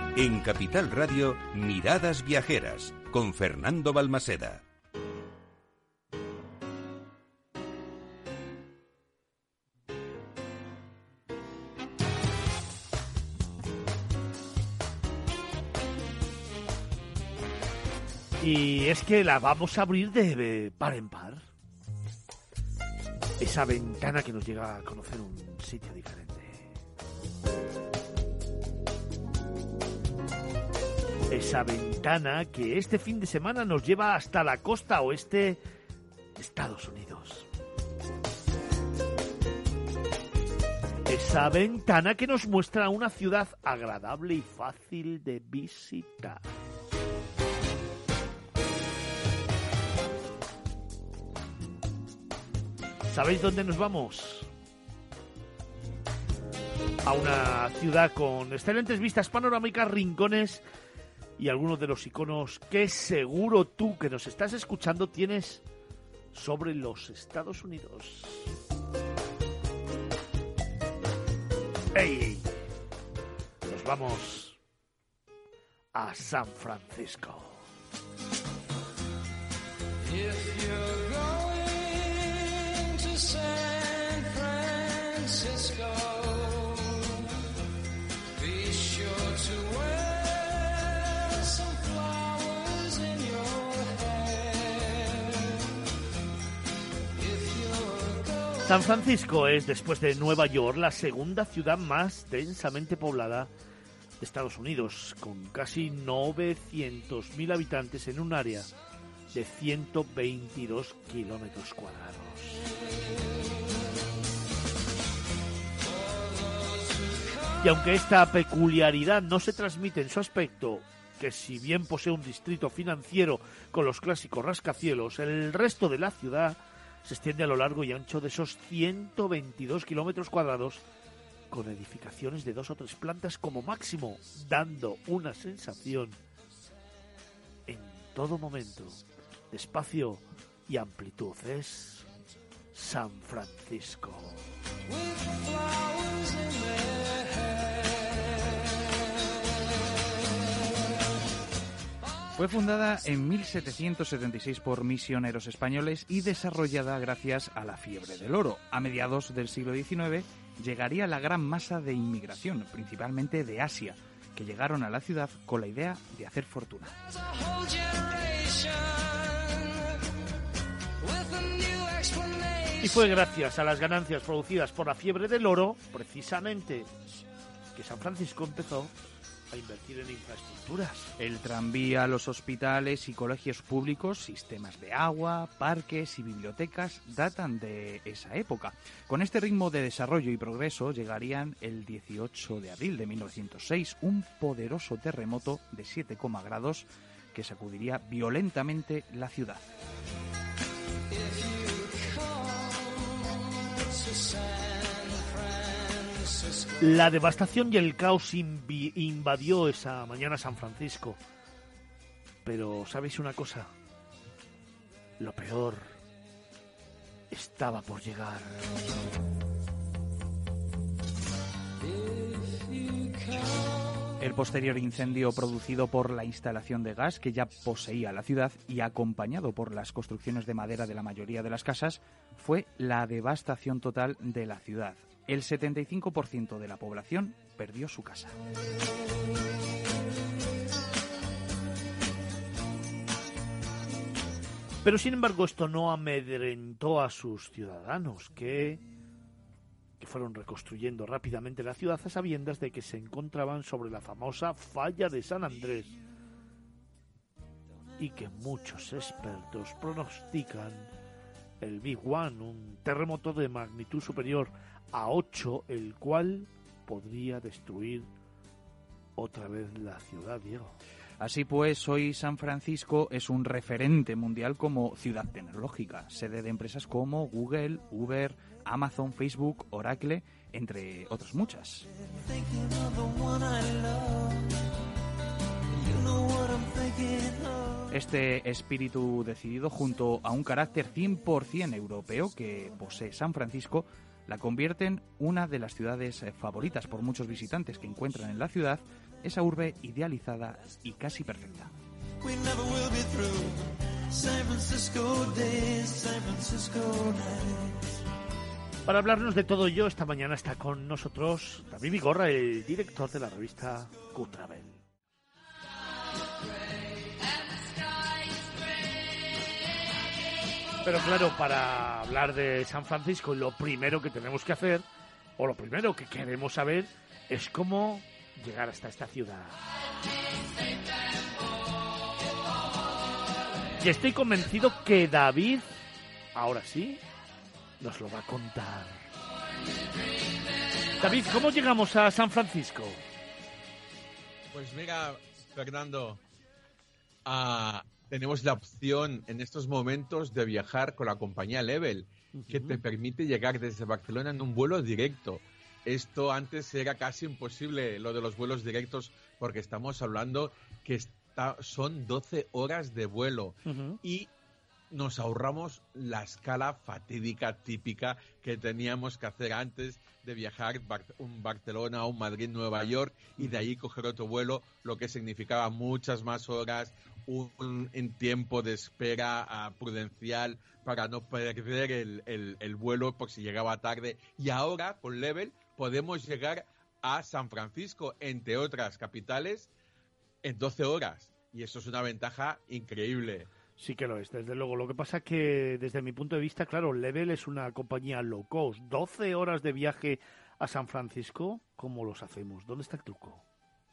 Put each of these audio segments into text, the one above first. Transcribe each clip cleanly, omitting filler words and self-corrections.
En Capital Radio, Miradas Viajeras, con Fernando Balmaseda. Y es que la vamos a abrir de par en par. Esa ventana que nos llega a conocer un sitio diferente. Esa ventana que este fin de semana nos lleva hasta la costa oeste de Estados Unidos. Esa ventana que nos muestra una ciudad agradable y fácil de visitar. ¿Sabéis dónde nos vamos? A una ciudad con excelentes vistas panorámicas, rincones y algunos de los iconos que seguro tú que nos estás escuchando tienes sobre los Estados Unidos. ¡Ey! Nos vamos a San Francisco. If you're going to San Francisco, be sure to wear some flowers in your hair. If you're going... San Francisco es, después de Nueva York, la segunda ciudad más densamente poblada de Estados Unidos, con casi 900.000 habitantes en un área de 122 kilómetros cuadrados. Y aunque esta peculiaridad no se transmite en su aspecto, que si bien posee un distrito financiero con los clásicos rascacielos, el resto de la ciudad se extiende a lo largo y ancho de esos 122 kilómetros cuadrados, con edificaciones de 2 o 3 plantas como máximo, dando una sensación en todo momento de espacio y amplitud. Es San Francisco. Fue fundada en 1776 por misioneros españoles y desarrollada gracias a la fiebre del oro. A mediados del siglo XIX llegaría la gran masa de inmigración, principalmente de Asia, que llegaron a la ciudad con la idea de hacer fortuna. Y fue gracias a las ganancias producidas por la fiebre del oro, precisamente, que San Francisco empezó a invertir en infraestructuras. El tranvía, los hospitales y colegios públicos, sistemas de agua, parques y bibliotecas datan de esa época. Con este ritmo de desarrollo y progreso llegarían el 18 de abril de 1906 un poderoso terremoto de 7, grados que sacudiría violentamente la ciudad. La devastación y el caos invadió esa mañana San Francisco. Pero, ¿sabéis una cosa? Lo peor estaba por llegar. El posterior incendio producido por la instalación de gas que ya poseía la ciudad y acompañado por las construcciones de madera de la mayoría de las casas fue la devastación total de la ciudad. El 75% de la población perdió su casa. Pero sin embargo esto no amedrentó a sus ciudadanos, que fueron reconstruyendo rápidamente la ciudad a sabiendas de que se encontraban sobre la famosa falla de San Andrés y que muchos expertos pronostican el Big One, un terremoto de magnitud superior a 8, el cual podría destruir otra vez la ciudad, Diego. Así pues, hoy San Francisco es un referente mundial como ciudad tecnológica, sede de empresas como Google, Uber, Amazon, Facebook, Oracle, entre otras muchas. Este espíritu decidido, junto a un carácter 100% europeo que posee San Francisco, la convierte en una de las ciudades favoritas por muchos visitantes que encuentran en la ciudad esa urbe idealizada y casi perfecta. We never will be through. San Francisco days, San Francisco nights. Para hablarnos de todo ello, esta mañana está con nosotros David Vigorra, el director de la revista Q-Travel. Pero claro, para hablar de San Francisco, lo primero que tenemos que hacer, o lo primero que queremos saber, es cómo llegar hasta esta ciudad. Y estoy convencido que David, ahora sí, nos lo va a contar. David, ¿cómo llegamos a San Francisco? Pues mira, Fernando, tenemos la opción en estos momentos de viajar con la compañía Level, que te permite llegar desde Barcelona en un vuelo directo. Esto antes era casi imposible, lo de los vuelos directos, porque estamos hablando que son 12 horas de vuelo y nos ahorramos la escala fatídica típica que teníamos que hacer antes de viajar un Barcelona, un Madrid, Nueva York y de ahí coger otro vuelo, lo que significaba muchas más horas, en tiempo de espera prudencial para no perder el vuelo por si llegaba tarde. Y ahora, con Level, podemos llegar a San Francisco, entre otras capitales, en 12 horas. Y eso es una ventaja increíble. Sí que lo es, desde luego. Lo que pasa es que, desde mi punto de vista, claro, Level es una compañía low cost. 12 horas de viaje a San Francisco, ¿cómo los hacemos? ¿Dónde está el truco?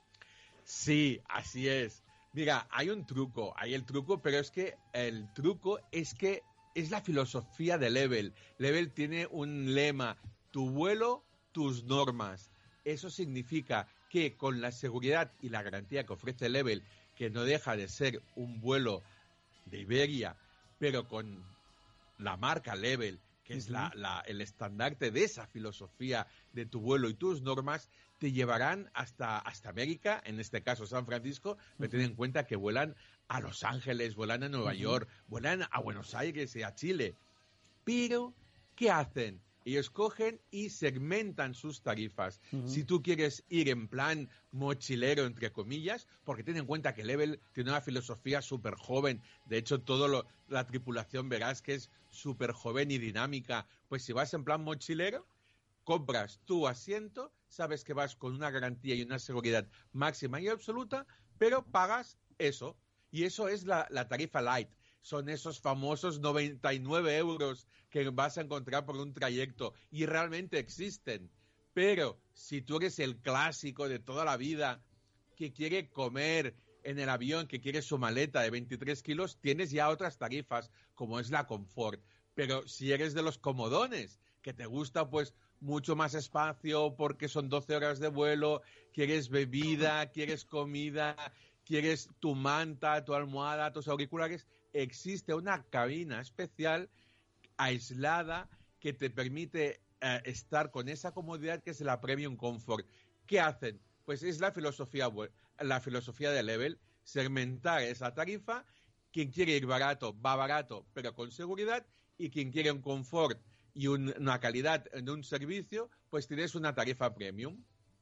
Sí, así es. Mira, hay el truco, pero es que el truco es que es la filosofía de Level. Level tiene un lema, tu vuelo, tus normas. Eso significa que con la seguridad y la garantía que ofrece Level, que no deja de ser un vuelo de Iberia, pero con la marca Level, que es el estandarte de esa filosofía de tu vuelo y tus normas, te llevarán hasta América, en este caso San Francisco, pero ten en cuenta que vuelan a Los Ángeles, vuelan a Nueva York, vuelan a Buenos Aires y a Chile. Pero, ¿qué hacen? Ellos cogen y segmentan sus tarifas. Si tú quieres ir en plan mochilero, entre comillas, porque ten en cuenta que Level tiene una filosofía súper joven. De hecho, la tripulación verás que es súper joven y dinámica. Pues si vas en plan mochilero, compras tu asiento, sabes que vas con una garantía y una seguridad máxima y absoluta, pero pagas eso. Y eso es la tarifa light. Son esos famosos 99 euros que vas a encontrar por un trayecto y realmente existen. Pero si tú eres el clásico de toda la vida que quiere comer en el avión, que quiere su maleta de 23 kilos, tienes ya otras tarifas como es la Confort. Pero si eres de los comodones, que te gusta pues mucho más espacio porque son 12 horas de vuelo, quieres bebida, quieres comida, quieres tu manta, tu almohada, tus auriculares, existe una cabina especial aislada que te permite estar con esa comodidad que es la Premium Comfort. ¿Qué hacen? Pues es la filosofía de Level, segmentar esa tarifa. Quien quiere ir barato, va barato, pero con seguridad, y quien quiere un confort y una calidad en un servicio, pues tienes una tarifa premium.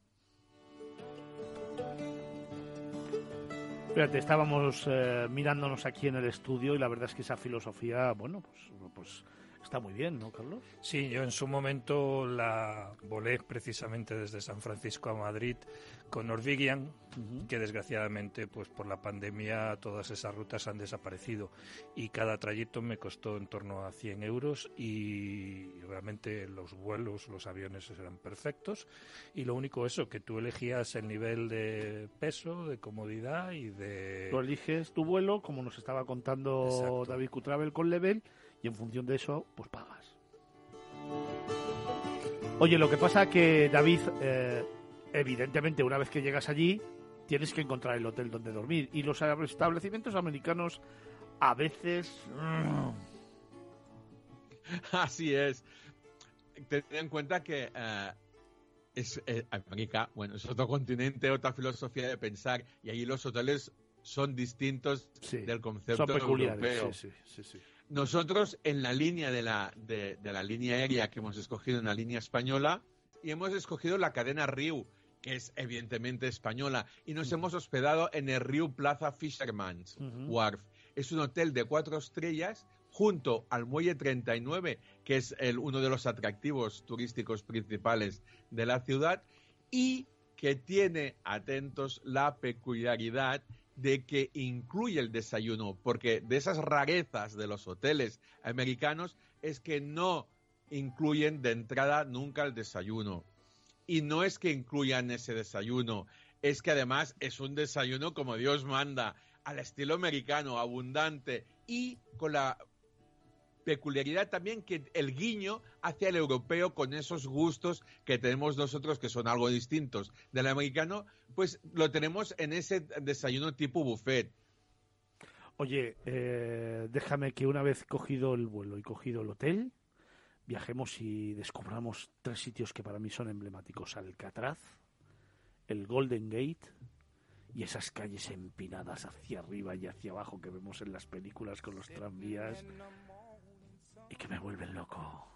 Fíjate, estábamos mirándonos aquí en el estudio y la verdad es que esa filosofía, bueno, pues está muy bien, ¿no, Carlos? Sí, yo en su momento la volé precisamente desde San Francisco a Madrid con Norwegian, que desgraciadamente pues por la pandemia todas esas rutas han desaparecido y cada trayecto me costó en torno a 100 euros y realmente los vuelos, los aviones eran perfectos y lo único eso, que tú elegías el nivel de peso, de comodidad y de... Tú eliges tu vuelo, como nos estaba contando Exacto. David Q-Travel con Level, y en función de eso, pues pagas. Oye, lo que pasa que, David, evidentemente, una vez que llegas allí, tienes que encontrar el hotel donde dormir. Y los establecimientos americanos, a veces... Así es. Ten en cuenta que América, bueno, es otro continente, otra filosofía de pensar, y allí los hoteles son distintos del concepto son peculiares, europeo. Sí. Nosotros, en la línea de la línea aérea que hemos escogido, en la línea española, y hemos escogido la cadena Riu, que es evidentemente española, y nos hemos hospedado en el Riu Plaza Fisherman's Wharf. Es un hotel de 4 estrellas junto al Muelle 39, que es uno de los atractivos turísticos principales de la ciudad, y que tiene, atentos, la peculiaridad de que incluye el desayuno, porque de esas rarezas de los hoteles americanos es que no incluyen de entrada nunca el desayuno. Y no es que incluyan ese desayuno, es que además es un desayuno como Dios manda, al estilo americano, abundante, y con la peculiaridad también que el guiño hacia el europeo con esos gustos que tenemos nosotros, que son algo distintos del americano, pues lo tenemos en ese desayuno tipo buffet. Oye, déjame que una vez cogido el vuelo y cogido el hotel, viajemos y descubramos 3 sitios que para mí son emblemáticos: Alcatraz, el Golden Gate y esas calles empinadas hacia arriba y hacia abajo que vemos en las películas con los tranvías y que me vuelven loco.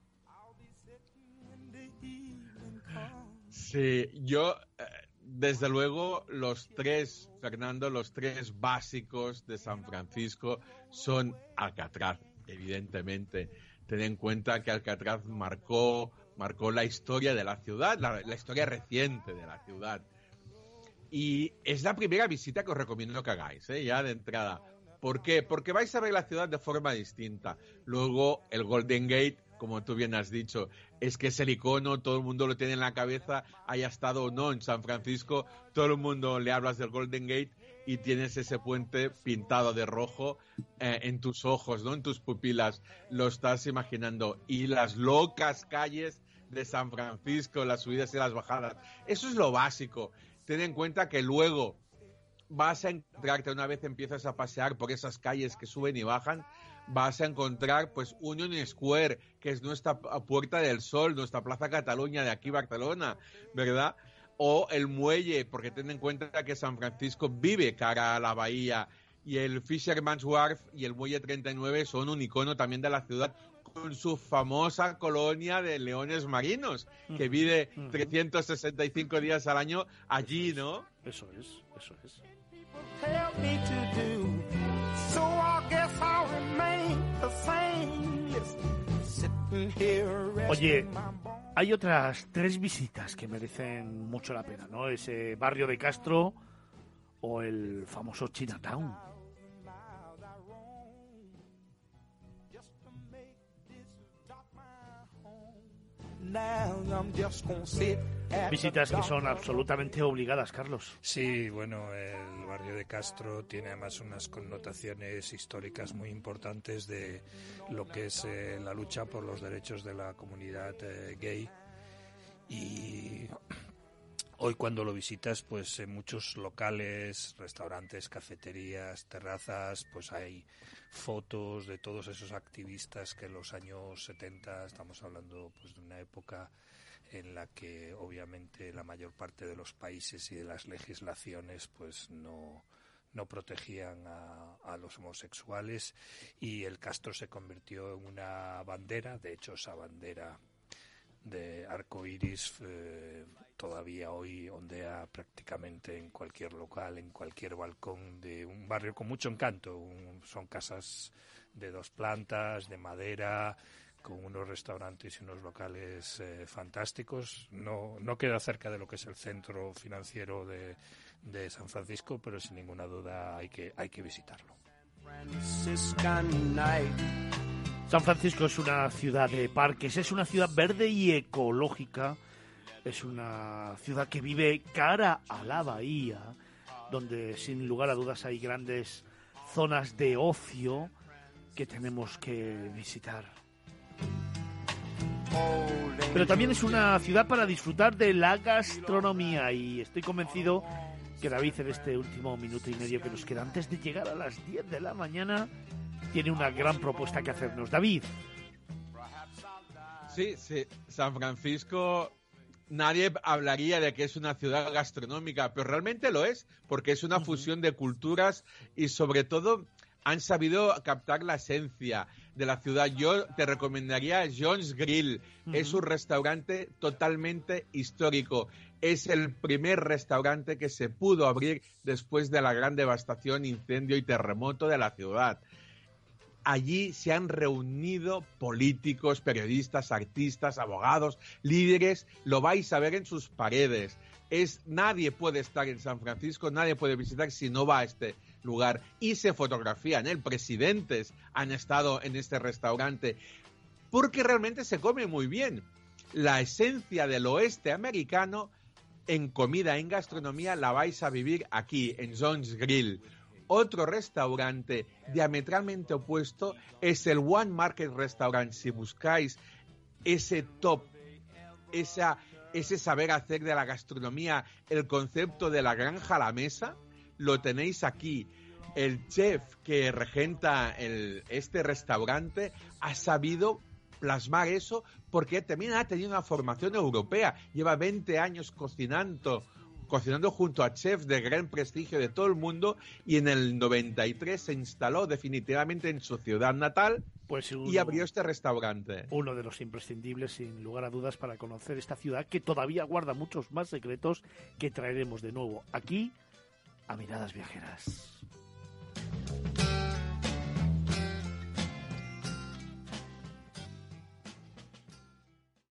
Sí, yo, desde luego, los 3, Fernando, los 3 básicos de San Francisco son Alcatraz, evidentemente. Ten en cuenta que Alcatraz marcó la historia de la ciudad, la historia reciente de la ciudad. Y es la primera visita que os recomiendo que hagáis, ya de entrada. ¿Por qué? Porque vais a ver la ciudad de forma distinta. Luego, el Golden Gate, como tú bien has dicho, es que es el icono, todo el mundo lo tiene en la cabeza, haya estado o no en San Francisco, todo el mundo le hablas del Golden Gate y tienes ese puente pintado de rojo en tus ojos, ¿no? En tus pupilas, lo estás imaginando. Y las locas calles de San Francisco, las subidas y las bajadas. Eso es lo básico. Ten en cuenta que luego vas a encontrarte, una vez empiezas a pasear por esas calles que suben y bajan, vas a encontrar pues Union Square, que es nuestra Puerta del Sol, nuestra Plaza Cataluña de aquí Barcelona, ¿verdad? O el muelle, porque ten en cuenta que San Francisco vive cara a la bahía, y el Fisherman's Wharf y el Muelle 39 son un icono también de la ciudad, con su famosa colonia de leones marinos, que vive 365 días al año allí, ¿no? Eso es. Oye, hay otras 3 visitas que merecen mucho la pena, ¿no? Ese barrio de Castro o el famoso Chinatown. Visitas que son absolutamente obligadas, Carlos. Sí, bueno, el barrio de Castro tiene además unas connotaciones históricas muy importantes de lo que es la lucha por los derechos de la comunidad gay. Y hoy cuando lo visitas, pues en muchos locales, restaurantes, cafeterías, terrazas, pues hay fotos de todos esos activistas que en los años 70, estamos hablando pues de una época en la que obviamente la mayor parte de los países y de las legislaciones pues no protegían a los homosexuales, y el Castro se convirtió en una bandera. De hecho, esa bandera de arco iris todavía hoy ondea prácticamente en cualquier local, en cualquier balcón de un barrio con mucho encanto. Son casas de 2 plantas, de madera, con unos restaurantes y unos locales fantásticos. No queda cerca de lo que es el centro financiero de San Francisco, pero sin ninguna duda hay que visitarlo. San Francisco es una ciudad de parques, es una ciudad verde y ecológica, es una ciudad que vive cara a la bahía, donde sin lugar a dudas hay grandes zonas de ocio que tenemos que visitar. Pero también es una ciudad para disfrutar de la gastronomía, y estoy convencido que David, en este último minuto y medio que nos queda antes de llegar a las 10 de la mañana, tiene una gran propuesta que hacernos. David. Sí, San Francisco, nadie hablaría de que es una ciudad gastronómica, pero realmente lo es, porque es una fusión de culturas y sobre todo han sabido captar la esencia. de la ciudad. Yo te recomendaría John's Grill. Es un restaurante totalmente histórico. Es el primer restaurante que se pudo abrir después de la gran devastación, incendio y terremoto de la ciudad. Allí se han reunido políticos, periodistas, artistas, abogados, líderes. Lo vais a ver en sus paredes. Nadie puede estar en San Francisco, nadie puede visitar si no va a este lugar. Y se fotografían, presidentes han estado en este restaurante, porque realmente se come muy bien. La esencia del oeste americano en comida, en gastronomía, la vais a vivir aquí, en John's Grill. Otro restaurante diametralmente opuesto es el One Market Restaurant. Si buscáis ese top, ese saber hacer de la gastronomía, el concepto de la granja a la mesa, lo tenéis aquí. El chef que regenta este restaurante ha sabido plasmar eso porque también ha tenido una formación europea. Lleva 20 años cocinando junto a chefs de gran prestigio de todo el mundo, y en el 93 se instaló definitivamente en su ciudad natal y abrió este restaurante. Uno de los imprescindibles, sin lugar a dudas, para conocer esta ciudad que todavía guarda muchos más secretos que traeremos de nuevo aquí a Miradas Viajeras.